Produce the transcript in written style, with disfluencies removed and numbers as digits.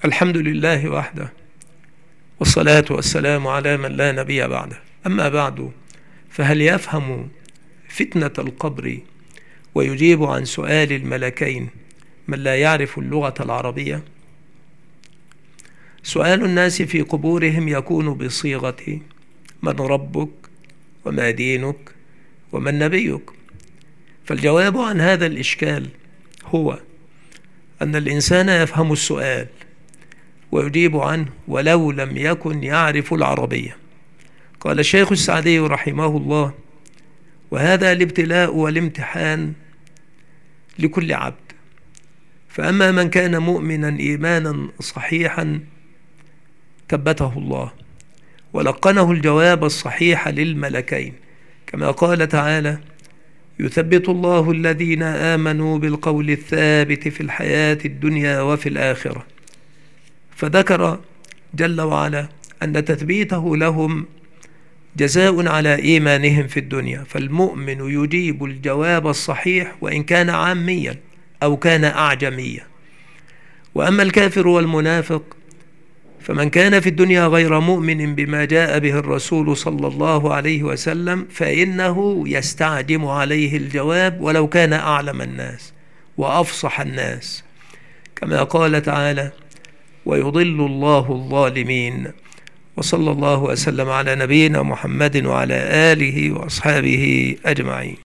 الحمد لله وحده، والصلاة والسلام على من لا نبي بعده. أما بعد، فهل يفهم فتنة القبر ويجيب عن سؤال الملكين من لا يعرف اللغة العربية؟ سؤال الناس في قبورهم يكون بصيغة من ربك وما دينك ومن نبيك. فالجواب عن هذا الإشكال هو أن الإنسان يفهم السؤال ويجيب عنه ولو لم يكن يعرف العربية. قال الشيخ السعدي رحمه الله: وهذا الابتلاء والامتحان لكل عبد، فأما من كان مؤمنا إيمانا صحيحا ثبته الله ولقنه الجواب الصحيح للملكين، كما قال تعالى: يثبت الله الذين آمنوا بالقول الثابت في الحياة الدنيا وفي الآخرة. فذكر جل وعلا أن تثبيته لهم جزاء على إيمانهم في الدنيا، فالمؤمن يجيب الجواب الصحيح وإن كان عاميا أو كان أعجميا. وأما الكافر والمنافق فمن كان في الدنيا غير مؤمن بما جاء به الرسول صلى الله عليه وسلم فإنه يستعجم عليه الجواب ولو كان أعلم الناس وأفصح الناس، كما قال تعالى: ويضل الله الظالمين. وصلى الله وسلم على نبينا محمد وعلى آله وأصحابه أجمعين.